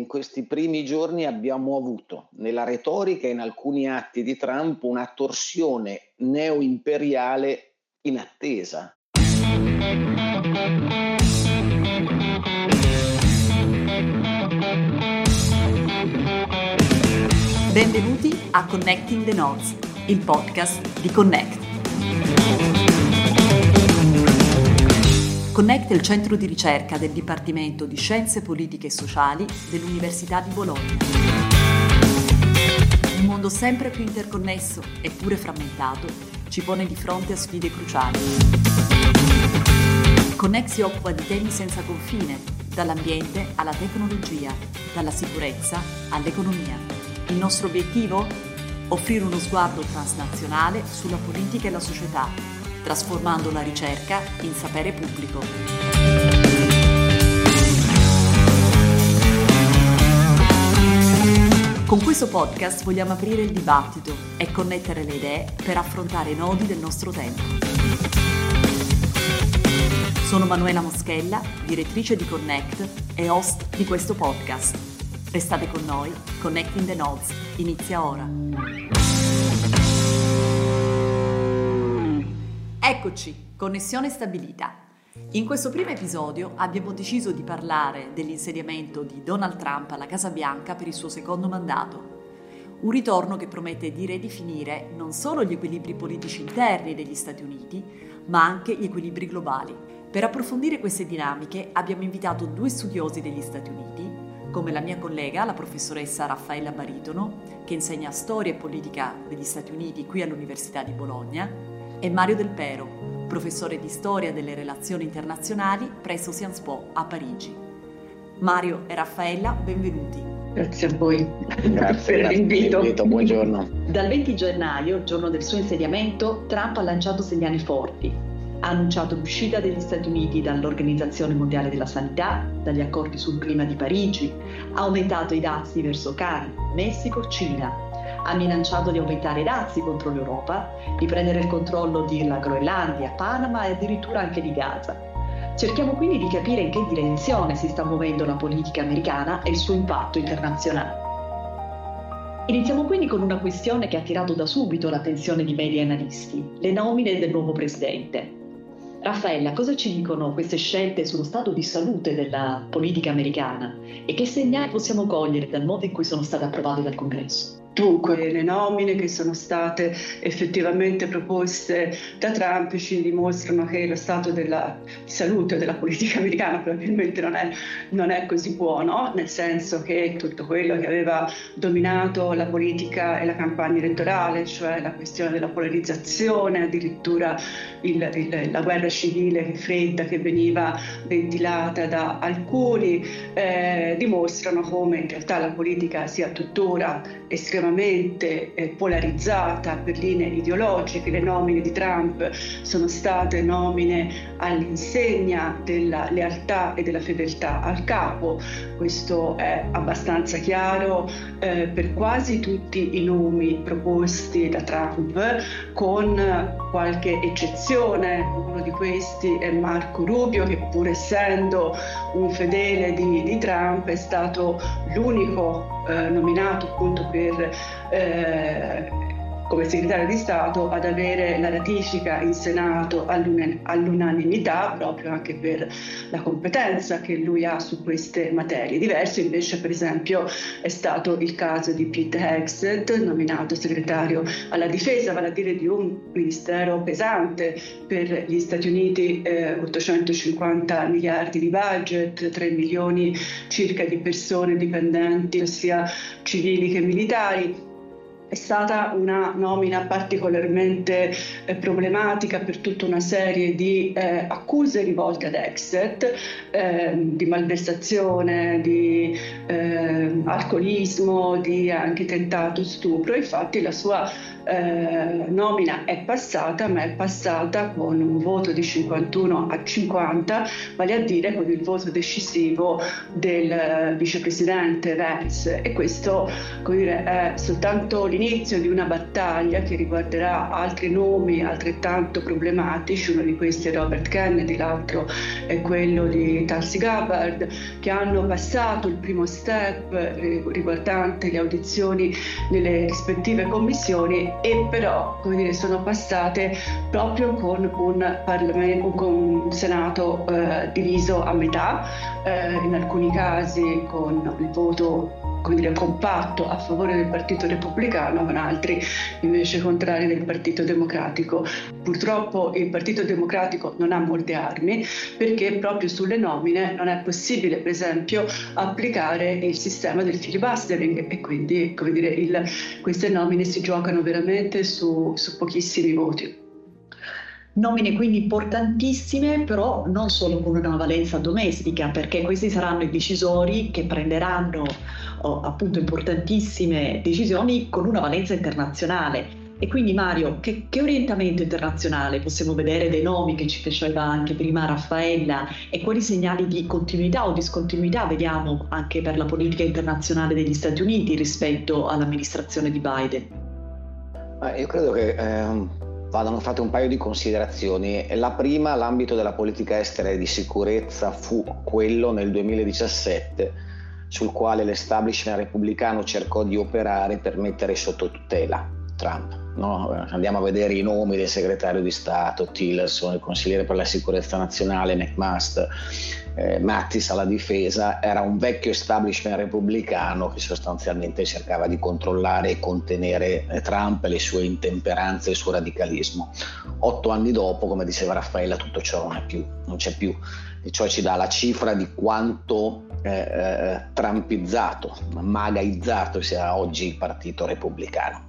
questi primi giorni abbiamo avuto nella retorica e in alcuni atti di Trump una torsione neoimperiale inattesa. Benvenuti a Connecting the Nodes, il podcast di Connect. Connect è il centro di ricerca del Dipartimento di Scienze Politiche e Sociali dell'Università di Bologna. Un mondo sempre più interconnesso eppure frammentato ci pone di fronte a sfide cruciali. Connect si occupa di temi senza confine, dall'ambiente alla tecnologia, dalla sicurezza all'economia. Il nostro obiettivo? Offrire uno sguardo transnazionale sulla politica e la società, trasformando la ricerca in sapere pubblico. Con questo podcast vogliamo aprire il dibattito e connettere le idee per affrontare i nodi del nostro tempo. Sono Manuela Moschella, direttrice di Connect e host di questo podcast. Restate con noi, Connecting the Nodes inizia ora. Eccoci, connessione stabilita. In questo primo episodio abbiamo deciso di parlare dell'insediamento di Donald Trump alla Casa Bianca per il suo secondo mandato. Un ritorno che promette di ridefinire non solo gli equilibri politici interni degli Stati Uniti, ma anche gli equilibri globali. Per approfondire queste dinamiche abbiamo invitato due studiosi degli Stati Uniti, come la mia collega, la professoressa Raffaella Baritono, che insegna storia e politica degli Stati Uniti qui all'Università di Bologna, e Mario Del Pero, professore di storia delle relazioni internazionali presso Sciences Po a Parigi. Mario e Raffaella, benvenuti. Grazie a voi. Grazie per l'invito. Buongiorno. Dal 20 gennaio, giorno del suo insediamento, Trump ha lanciato segnali forti. Ha annunciato l'uscita degli Stati Uniti dall'Organizzazione Mondiale della Sanità, dagli accordi sul clima di Parigi, ha aumentato i dazi verso Canada, Messico, Cina. Ha minacciato di aumentare i dazi contro l'Europa, di prendere il controllo della Groenlandia, Panama e addirittura anche di Gaza. Cerchiamo quindi di capire in che direzione si sta muovendo la politica americana e il suo impatto internazionale. Iniziamo quindi con una questione che ha attirato da subito l'attenzione di media e analisti: le nomine del nuovo presidente. Raffaella, cosa ci dicono queste scelte sullo stato di salute della politica americana e che segnali possiamo cogliere dal modo in cui sono state approvate dal Congresso? Dunque, le nomine che sono state effettivamente proposte da Trump ci dimostrano che lo stato di salute della politica americana probabilmente non è così buono, nel senso che tutto quello che aveva dominato la politica e la campagna elettorale, cioè la questione della polarizzazione, addirittura la guerra civile fredda che veniva ventilata da alcuni, dimostrano come in realtà la politica sia tuttora estremamente polarizzata per linee ideologiche. Le nomine di Trump sono state nomine all'insegna della lealtà e della fedeltà al capo. Questo è abbastanza chiaro per quasi tutti i nomi proposti da Trump, con qualche eccezione. Uno di questi è Marco Rubio, che pur essendo un fedele di Trump è stato l'unico nominato appunto come segretario di Stato ad avere la ratifica in Senato all'unanimità, proprio anche per la competenza che lui ha su queste materie. Diverso invece, per esempio, è stato il caso di Pete Hegseth, nominato segretario alla difesa, vale a dire di un ministero pesante per gli Stati Uniti, 850 miliardi di budget, 3 milioni circa di persone dipendenti, sia civili che militari. È stata una nomina particolarmente problematica per tutta una serie di accuse rivolte ad Hegseth, di malversazione, di alcolismo, di anche tentato stupro. Infatti la sua nomina è passata, ma è passata con un voto di 51-50, vale a dire con il voto decisivo del vicepresidente Vance, e questo, come dire, è soltanto l'inizio di una battaglia che riguarderà altri nomi altrettanto problematici. Uno di questi è Robert Kennedy, l'altro è quello di Tulsi Gabbard, che hanno passato il primo step riguardante le audizioni nelle rispettive commissioni, e però, come dire, sono passate proprio con un Parlamento, con un Senato diviso a metà, in alcuni casi con il voto, come dire, compatto a favore del Partito Repubblicano, con altri invece contrari del Partito Democratico. Purtroppo il Partito Democratico non ha molte armi, perché proprio sulle nomine non è possibile, per esempio, applicare il sistema del filibustering, e quindi, come dire, queste nomine si giocano veramente su pochissimi voti. Nomine quindi importantissime, però non solo con una valenza domestica, perché questi saranno i decisori che prenderanno appunto importantissime decisioni con una valenza internazionale. E quindi, Mario, che orientamento internazionale possiamo vedere dei nomi che ci faceva anche prima Raffaella, e quali segnali di continuità o discontinuità vediamo anche per la politica internazionale degli Stati Uniti rispetto all'amministrazione di Biden? Io credo che vadano fatte un paio di considerazioni. La prima, l'ambito della politica estera e di sicurezza fu quello nel 2017 sul quale l'establishment repubblicano cercò di operare per mettere sotto tutela Trump. No? Andiamo a vedere i nomi del segretario di Stato Tillerson, il consigliere per la sicurezza nazionale McMaster, Mattis alla difesa. Era un vecchio establishment repubblicano che sostanzialmente cercava di controllare e contenere Trump, le sue intemperanze e il suo radicalismo. 8 anni dopo, come diceva Raffaella, tutto ciò non c'è più, e ciò ci dà la cifra di quanto trumpizzato, magaizzato sia oggi il partito repubblicano.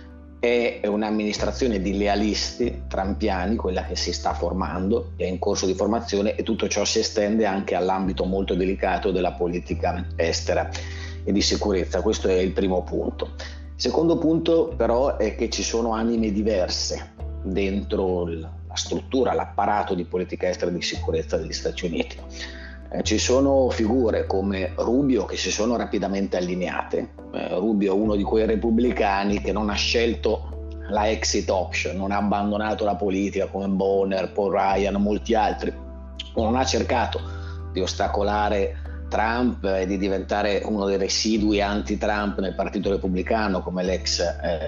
È un'amministrazione di lealisti trampiani quella che si sta formando, è in corso di formazione, e tutto ciò si estende anche all'ambito molto delicato della politica estera e di sicurezza. Questo è il primo punto. Il secondo punto però è che ci sono anime diverse dentro la struttura, l'apparato di politica estera e di sicurezza degli Stati Uniti. Ci sono figure come Rubio che si sono rapidamente allineate. Rubio è uno di quei repubblicani che non ha scelto la exit option, non ha abbandonato la politica come Bonner, Paul Ryan, molti altri. Non ha cercato di ostacolare Trump e di diventare uno dei residui anti-Trump nel Partito Repubblicano, come l'ex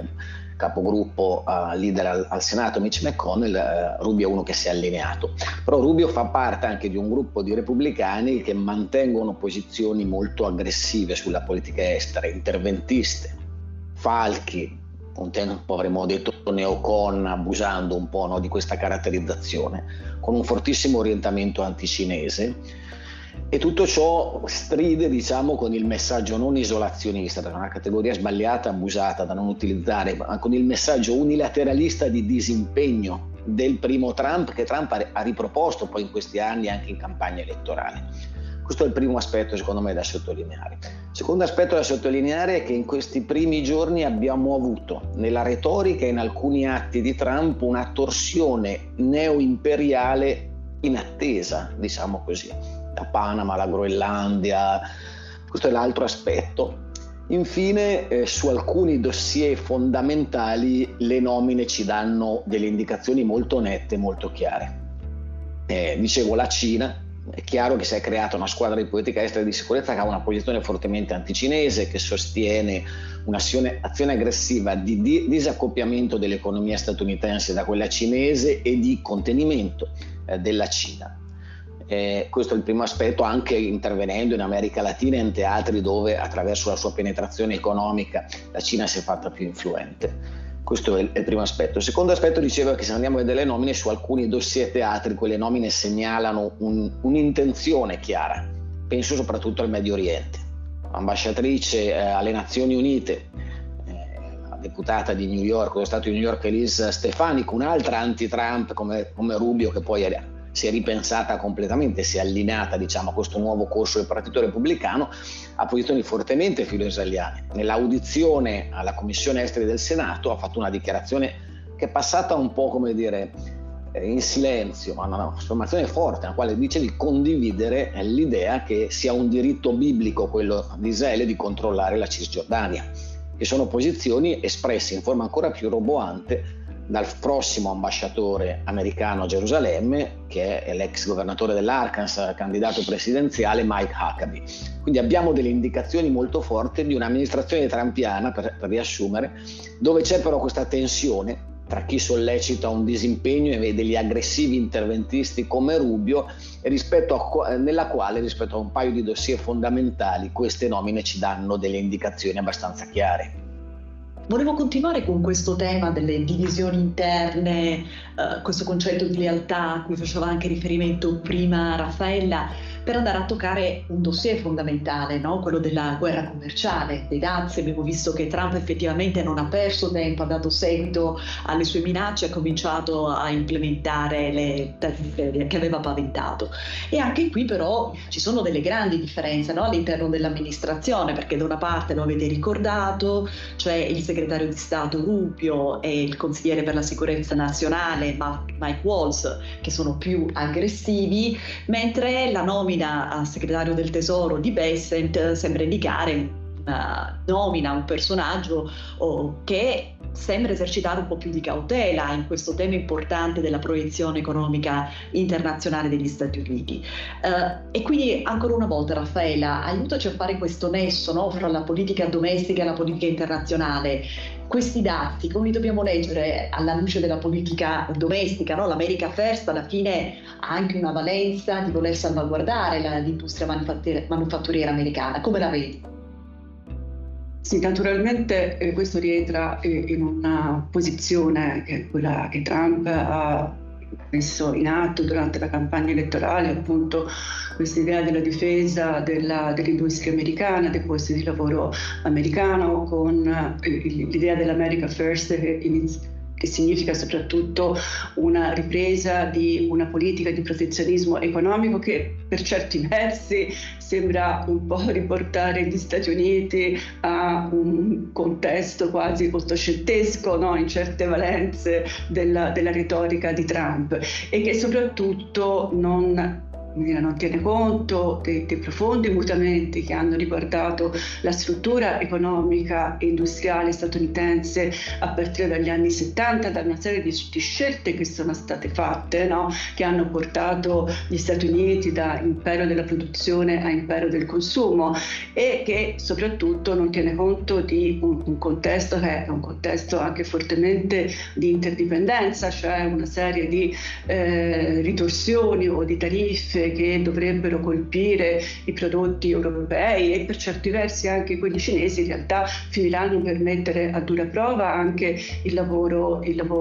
capogruppo leader al Senato Mitch McConnell. Rubio è uno che si è allineato, però Rubio fa parte anche di un gruppo di repubblicani che mantengono posizioni molto aggressive sulla politica estera, interventiste, falchi, un tempo avremmo detto neocon, abusando un po', no, di questa caratterizzazione, con un fortissimo orientamento anticinese. E tutto ciò stride, diciamo, con il messaggio non isolazionista, perché è una categoria sbagliata, abusata da non utilizzare, ma con il messaggio unilateralista di disimpegno del primo Trump, che Trump ha riproposto poi in questi anni anche in campagna elettorale. Questo è il primo aspetto, secondo me, da sottolineare. Il secondo aspetto da sottolineare è che in questi primi giorni abbiamo avuto nella retorica e in alcuni atti di Trump una torsione neoimperiale inattesa, diciamo così. Da Panama alla Groenlandia, questo è l'altro aspetto. Infine, su alcuni dossier fondamentali le nomine ci danno delle indicazioni molto nette, molto chiare. Dicevo, la Cina, è chiaro che si è creata una squadra di politica estera e di sicurezza che ha una posizione fortemente anticinese, che sostiene un'azione aggressiva di disaccoppiamento dell'economia statunitense da quella cinese e di contenimento della Cina. Questo è il primo aspetto, anche intervenendo in America Latina e in teatri dove attraverso la sua penetrazione economica la Cina si è fatta più influente. Questo è il primo aspetto. Il secondo aspetto, dicevo, che se andiamo a vedere le nomine su alcuni dossier teatri, quelle nomine segnalano un'intenzione chiara. Penso soprattutto al Medio Oriente. Ambasciatrice alle Nazioni Unite, la deputata di New York, dello Stato di New York, Elise Stefanik, un'altra anti-Trump come Rubio, che poi si è ripensata completamente, si è allineata, diciamo, a questo nuovo corso del Partito Repubblicano a posizioni fortemente filo-israeliane. Nell'audizione alla Commissione Esteri del Senato ha fatto una dichiarazione che è passata un po', come dire, in silenzio, ma una affermazione forte, nella quale dice di condividere l'idea che sia un diritto biblico quello di Israele di controllare la Cisgiordania, che sono posizioni espresse in forma ancora più roboante dal prossimo ambasciatore americano a Gerusalemme, che è l'ex governatore dell'Arkansas, candidato presidenziale Mike Huckabee. Quindi abbiamo delle indicazioni molto forti di un'amministrazione trumpiana, per riassumere, dove c'è però questa tensione tra chi sollecita un disimpegno e degli aggressivi interventisti come Rubio, e nella quale, rispetto a un paio di dossier fondamentali, queste nomine ci danno delle indicazioni abbastanza chiare. Volevo continuare con questo tema delle divisioni interne, questo concetto di lealtà a cui faceva anche riferimento prima Raffaella, per andare a toccare un dossier fondamentale, no? Quello della guerra commerciale, dei dazi. Abbiamo visto che Trump effettivamente non ha perso tempo, ha dato seguito alle sue minacce, ha cominciato a implementare le tariffe che aveva paventato. E anche qui però ci sono delle grandi differenze, no? All'interno dell'amministrazione, perché da una parte lo avete ricordato, cioè il segretario di Stato Rubio e il consigliere per la sicurezza nazionale Mike Waltz, che sono più aggressivi, mentre la nomina a segretario del tesoro di Bessent sembra indicare una nomina, un personaggio che sembra esercitare un po' più di cautela in questo tema importante della proiezione economica internazionale degli Stati Uniti. E quindi ancora una volta, Raffaella, aiutaci a fare questo nesso, no, fra la politica domestica e la politica internazionale. Questi dati, come li dobbiamo leggere alla luce della politica domestica, no? L'America First alla fine ha anche una valenza di voler salvaguardare l'industria manufatturiera americana. Come la vedi? Sì, naturalmente questo rientra in una posizione che è quella che Trump ha messo in atto durante la campagna elettorale, appunto questa idea della difesa dell'industria americana, dei posti di lavoro americano, con l'idea dell'America First che significa soprattutto una ripresa di una politica di protezionismo economico che per certi versi sembra un po' riportare gli Stati Uniti a un contesto quasi ottocentesco, no? In certe valenze della retorica di Trump, e che soprattutto non tiene conto dei profondi mutamenti che hanno riguardato la struttura economica e industriale statunitense a partire dagli anni 70, da una serie di scelte che sono state fatte, no? Che hanno portato gli Stati Uniti da impero della produzione a impero del consumo, e che soprattutto non tiene conto di un contesto che è un contesto anche fortemente di interdipendenza, cioè una serie di ritorsioni o di tariffe che dovrebbero colpire i prodotti europei e per certi versi anche quelli cinesi, in realtà finiranno per mettere a dura prova anche il lavoro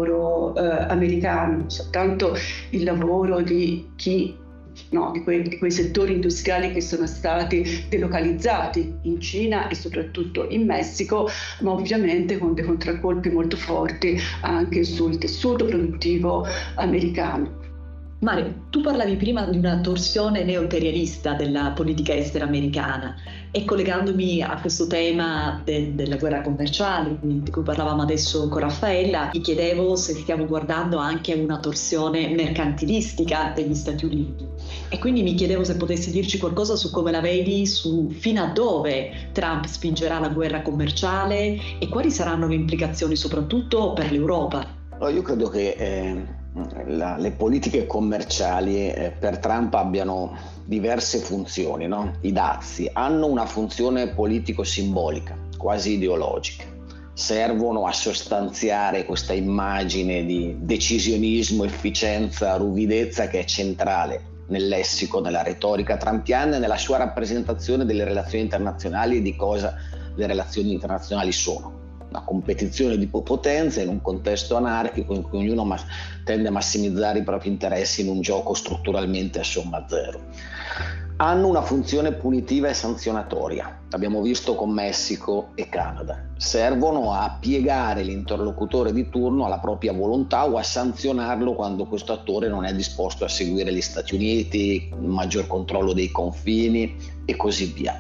americano, soltanto il lavoro di chi, no, di quei settori industriali che sono stati delocalizzati in Cina e soprattutto in Messico, ma ovviamente con dei contraccolpi molto forti anche sul tessuto produttivo americano. Mario, tu parlavi prima di una torsione neoimperialista della politica estera americana, e collegandomi a questo tema della guerra commerciale di cui parlavamo adesso con Raffaella, mi chiedevo se stiamo guardando anche a una torsione mercantilistica degli Stati Uniti, e quindi mi chiedevo se potessi dirci qualcosa su come la vedi, su fino a dove Trump spingerà la guerra commerciale e quali saranno le implicazioni soprattutto per l'Europa. Io credo che le politiche commerciali per Trump abbiano diverse funzioni, no? I dazi hanno una funzione politico-simbolica, quasi ideologica. Servono a sostanziare questa immagine di decisionismo, efficienza, ruvidezza che è centrale nel lessico, nella retorica trumpiana e nella sua rappresentazione delle relazioni internazionali e di cosa le relazioni internazionali sono. Una competizione di potenze in un contesto anarchico in cui ognuno tende a massimizzare i propri interessi in un gioco strutturalmente a somma zero. hanno una funzione punitiva e sanzionatoria. L'abbiamo visto con Messico e Canada. Servono a piegare l'interlocutore di turno alla propria volontà o a sanzionarlo quando questo attore non è disposto a seguire gli Stati Uniti, un maggior controllo dei confini e così via.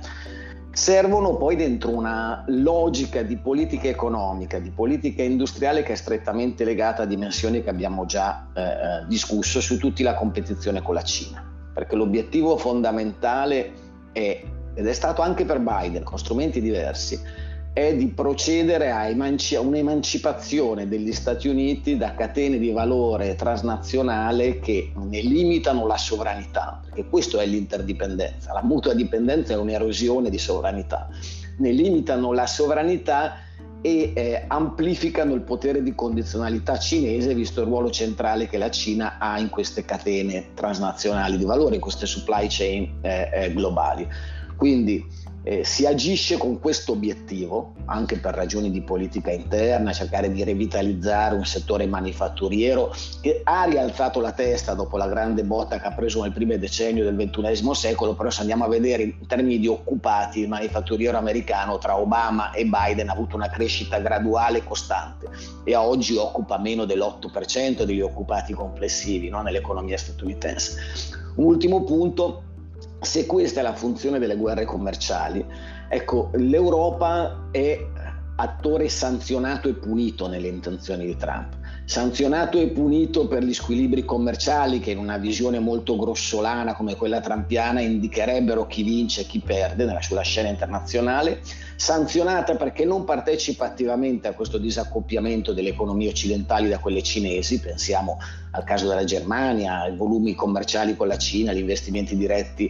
Servono poi dentro una logica di politica economica, di politica industriale che è strettamente legata a dimensioni che abbiamo già discusso, su tutti la competizione con la Cina. Perché l'obiettivo fondamentale è, ed è stato anche per Biden con strumenti diversi, è di procedere a un'emancipazione degli Stati Uniti da catene di valore transnazionale che ne limitano la sovranità, perché questo è l'interdipendenza. La mutua dipendenza è un'erosione di sovranità. Ne limitano la sovranità e amplificano il potere di condizionalità cinese, visto il ruolo centrale che la Cina ha in queste catene transnazionali di valore, in queste supply chain globali. Quindi si agisce con questo obiettivo, anche per ragioni di politica interna, cercare di revitalizzare un settore manifatturiero che ha rialzato la testa dopo la grande botta che ha preso nel primo decennio del XXI secolo, però se andiamo a vedere in termini di occupati, il manifatturiero americano tra Obama e Biden ha avuto una crescita graduale e costante e a oggi occupa meno dell'8% degli occupati complessivi, no, nell'economia statunitense. Un ultimo punto: se questa è la funzione delle guerre commerciali, ecco, l'Europa è attore sanzionato e punito nelle intenzioni di Trump. Sanzionato e punito per gli squilibri commerciali che in una visione molto grossolana come quella trumpiana indicherebbero chi vince e chi perde sulla scena internazionale. Sanzionata perché non partecipa attivamente a questo disaccoppiamento delle economie occidentali da quelle cinesi, pensiamo al caso della Germania, ai volumi commerciali con la Cina, gli investimenti diretti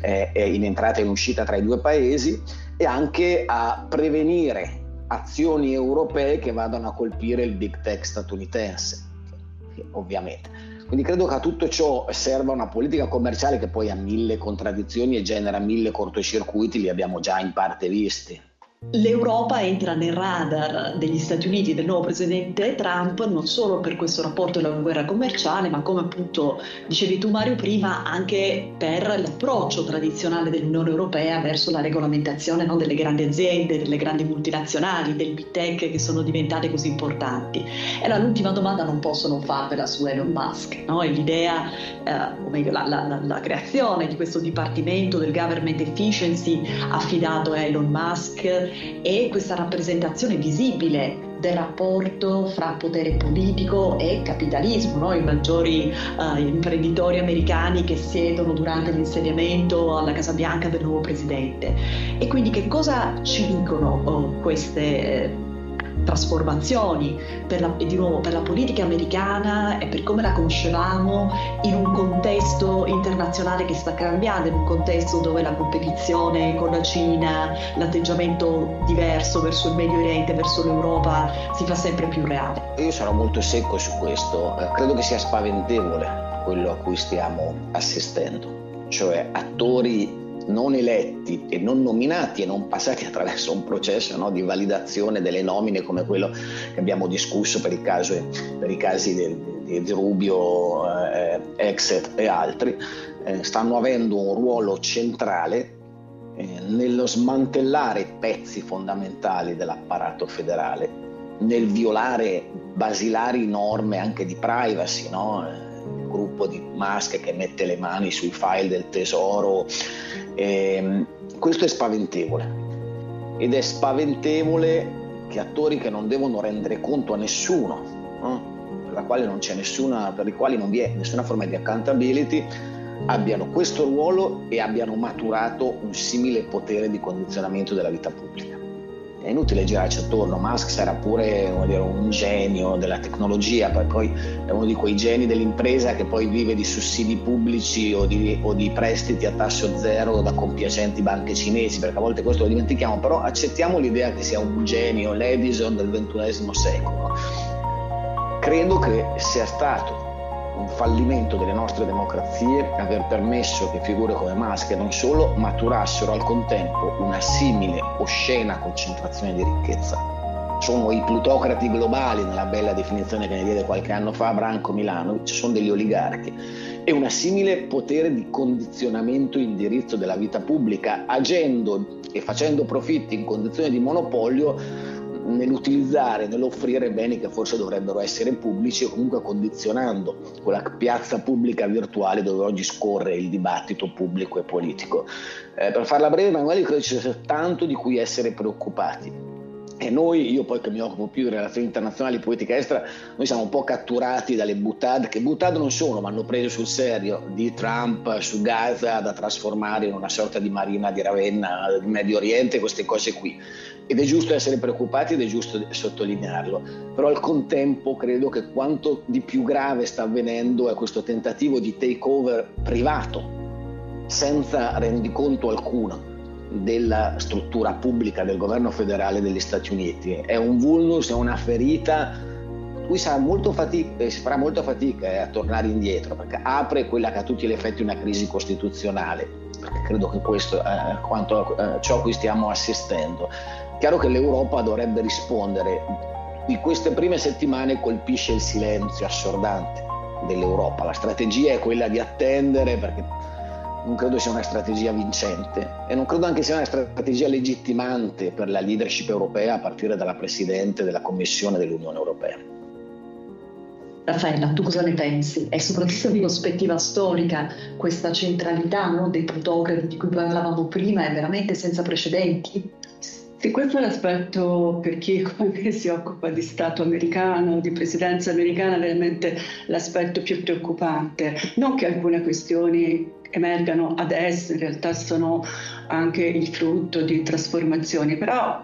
in entrata e in uscita tra i due paesi, e anche a prevenire azioni europee che vadano a colpire il big tech statunitense, ovviamente. Quindi credo che a tutto ciò serva una politica commerciale che poi ha mille contraddizioni e genera mille cortocircuiti, li abbiamo già in parte visti. L'Europa entra nel radar degli Stati Uniti del nuovo presidente Trump non solo per questo rapporto della guerra commerciale, ma come appunto dicevi tu Mario prima, anche per l'approccio tradizionale dell'Unione Europea verso la regolamentazione, no, delle grandi aziende, delle grandi multinazionali, del big tech che sono diventate così importanti. E allora l'ultima domanda non posso non farvela su Elon Musk, no? E l'idea, o meglio la creazione di questo dipartimento del government efficiency affidato a Elon Musk, e questa rappresentazione visibile del rapporto fra potere politico e capitalismo, no? I maggiori imprenditori americani che siedono durante l'insediamento alla Casa Bianca del nuovo presidente. E quindi che cosa ci dicono queste trasformazioni per la politica americana e per come la conoscevamo in un contesto internazionale che sta cambiando, in un contesto dove la competizione con la Cina, l'atteggiamento diverso verso il Medio Oriente, verso l'Europa si fa sempre più reale. Io sarò molto secco su questo, credo che sia spaventevole quello a cui stiamo assistendo, cioè attori non eletti e non nominati e non passati attraverso un processo, no, di validazione delle nomine come quello che abbiamo discusso per i casi di Rubio, Exet e altri, stanno avendo un ruolo centrale nello smantellare pezzi fondamentali dell'apparato federale, nel violare basilari norme anche di privacy, no? Il gruppo di Musk che mette le mani sui file del tesoro, questo è spaventevole, ed è spaventevole che attori che non devono rendere conto a nessuno, no? per i quali non vi è nessuna forma di accountability, abbiano questo ruolo e abbiano maturato un simile potere di condizionamento della vita pubblica. È inutile girarci attorno, Musk sarà pure un genio della tecnologia, poi è uno di quei geni dell'impresa che poi vive di sussidi pubblici o di prestiti a tasso zero da compiacenti banche cinesi, perché a volte questo lo dimentichiamo, però accettiamo l'idea che sia un genio, l'Edison del XXI secolo. Credo che sia stato un fallimento delle nostre democrazie aver permesso che figure come Musk e non solo maturassero al contempo una simile oscena concentrazione di ricchezza sono i plutocrati globali, nella bella definizione che ne diede qualche anno fa Branko Milanovic, sono degli oligarchi, e un simile potere di condizionamento e indirizzo della vita pubblica, agendo e facendo profitti in condizioni di monopolio nell'utilizzare, nell'offrire beni che forse dovrebbero essere pubblici, o comunque condizionando quella piazza pubblica virtuale dove oggi scorre il dibattito pubblico e politico. Per farla breve, Emanuele, credo ci sia tanto di cui essere preoccupati. E noi, io poi che mi occupo più di relazioni internazionali e politica estera, noi siamo un po' catturati dalle boutade, che boutade non sono, ma hanno preso sul serio, di Trump su Gaza da trasformare in una sorta di marina di Ravenna del Medio Oriente, queste cose qui. Ed è giusto essere preoccupati ed è giusto sottolinearlo. Però al contempo credo che quanto di più grave sta avvenendo è questo tentativo di takeover privato, senza rendiconto alcuno, della struttura pubblica del governo federale degli Stati Uniti. È un vulnus, è una ferita cui si farà molta fatica a tornare indietro, perché apre quella che a tutti gli effetti è una crisi costituzionale, perché credo che questo è ciò a cui stiamo assistendo. Chiaro che l'Europa dovrebbe rispondere. In queste prime settimane colpisce il silenzio assordante dell'Europa. La strategia è quella di attendere, perché non credo sia una strategia vincente e non credo anche sia una strategia legittimante per la leadership europea, a partire dalla Presidente della Commissione dell'Unione Europea. Raffaella, tu cosa ne pensi? E soprattutto di prospettiva storica, questa centralità, no, dei plutocrati di cui parlavamo prima è veramente senza precedenti? Sì, questo è l'aspetto, per chi come si occupa di Stato americano, di presidenza americana, veramente l'aspetto più preoccupante. Non che alcune questioni emergano adesso, in realtà sono anche il frutto di trasformazioni, però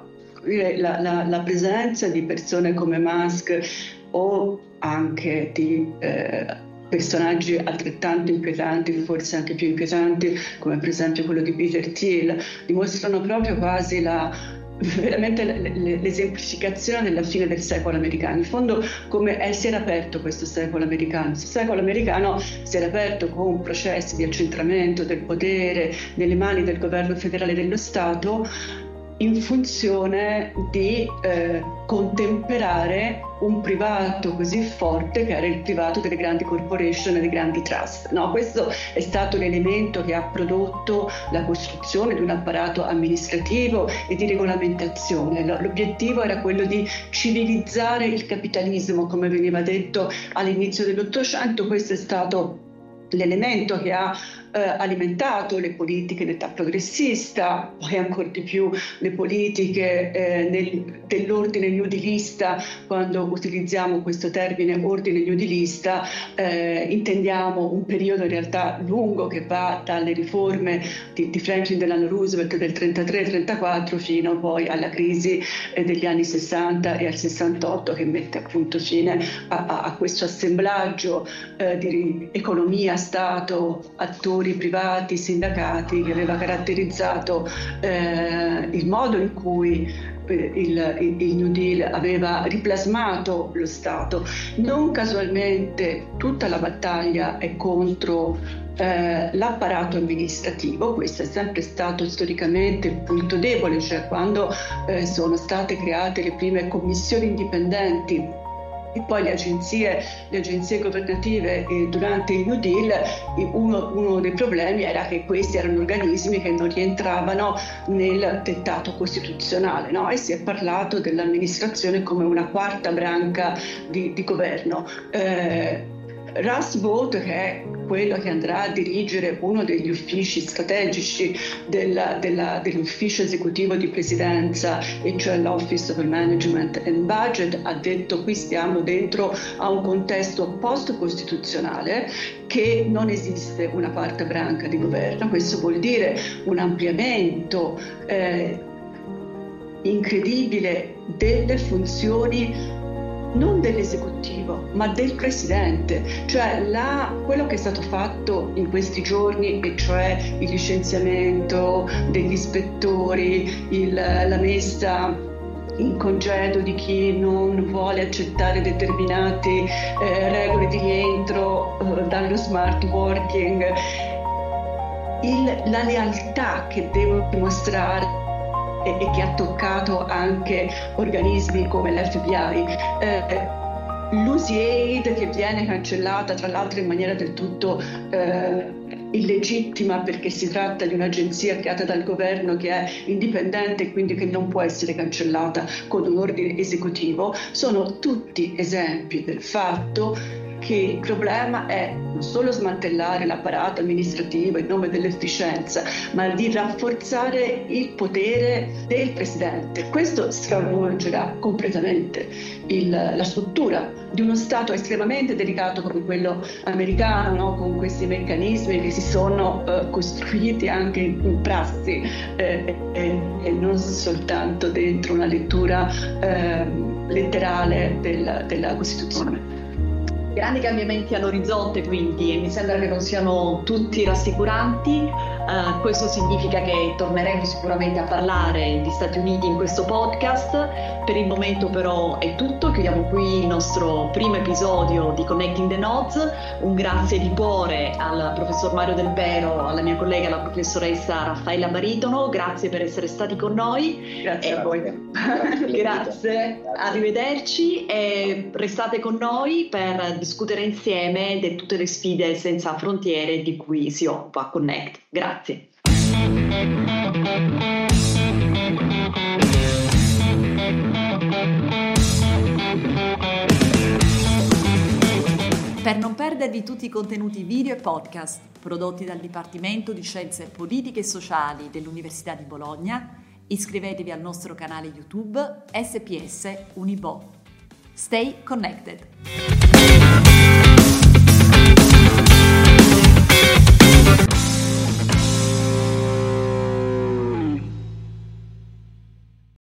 la presenza di persone come Musk o anche di personaggi altrettanto inquietanti, forse anche più inquietanti, come per esempio quello di Peter Thiel, dimostrano proprio quasi veramente l'esemplificazione della fine del secolo americano. In fondo, come si era aperto questo secolo americano? Questo secolo americano si era aperto con processi di accentramento del potere nelle mani del governo federale dello Stato, in funzione di contemperare un privato così forte che era il privato delle grandi corporation e dei grandi trust. No, questo è stato l'elemento che ha prodotto la costruzione di un apparato amministrativo e di regolamentazione. L'obiettivo era quello di civilizzare il capitalismo, come veniva detto all'inizio dell'Ottocento. Questo è stato l'elemento che ha alimentato le politiche d'età progressista, poi ancora di più le politiche dell'ordine newdealista. Quando utilizziamo questo termine ordine newdealista intendiamo un periodo in realtà lungo che va dalle riforme di Franklin Delano Roosevelt del 33-34 fino poi alla crisi degli anni 60 e al 68, che mette appunto fine a questo assemblaggio di economia, Stato, attori privati, sindacati, che aveva caratterizzato il modo in cui il New Deal aveva riplasmato lo Stato. Non casualmente tutta la battaglia è contro l'apparato amministrativo. Questo è sempre stato storicamente il punto debole, cioè quando sono state create le prime commissioni indipendenti e poi le agenzie governative durante il New Deal, uno dei problemi era che questi erano organismi che non rientravano nel dettato costituzionale, no? E si è parlato dell'amministrazione come una quarta branca di governo. Russ Vought, che è quello che andrà a dirigere uno degli uffici strategici dell'ufficio esecutivo di presidenza, e cioè l'Office of Management and Budget, ha detto: qui stiamo dentro a un contesto post-costituzionale, che non esiste una quarta branca di governo. Questo vuol dire un ampliamento incredibile delle funzioni non dell'esecutivo ma del presidente, cioè quello che è stato fatto in questi giorni, e cioè il licenziamento degli ispettori, la messa in congedo di chi non vuole accettare determinate regole di rientro dallo smart working, la lealtà che devono dimostrare e che ha toccato anche organismi come l'FBI. L'USAID, che viene cancellata tra l'altro in maniera del tutto illegittima, perché si tratta di un'agenzia creata dal governo che è indipendente e quindi che non può essere cancellata con un ordine esecutivo, sono tutti esempi del fatto che il problema è non solo smantellare l'apparato amministrativo in nome dell'efficienza, ma di rafforzare il potere del presidente. Questo stravolgerà completamente la struttura di uno Stato estremamente delicato come quello americano, no? Con questi meccanismi che si sono costruiti anche in prassi e non soltanto dentro una lettura letterale della Costituzione. Grandi cambiamenti all'orizzonte quindi, e mi sembra che non siano tutti rassicuranti. Questo significa che torneremo sicuramente a parlare di Stati Uniti in questo podcast. Per il momento però è tutto, chiudiamo qui il nostro primo episodio di Connecting the Nodes. Un grazie di cuore al professor Mario Del Pero, alla mia collega la professoressa Raffaella Baritono, grazie per essere stati con noi. Grazie a voi. Grazie, arrivederci e restate con noi per discutere insieme di tutte le sfide senza frontiere di cui si occupa Connect. Grazie. Per non perdervi tutti i contenuti video e podcast prodotti dal Dipartimento di Scienze Politiche e Sociali dell'Università di Bologna, iscrivetevi al nostro canale YouTube SPS Unibo. Stay connected!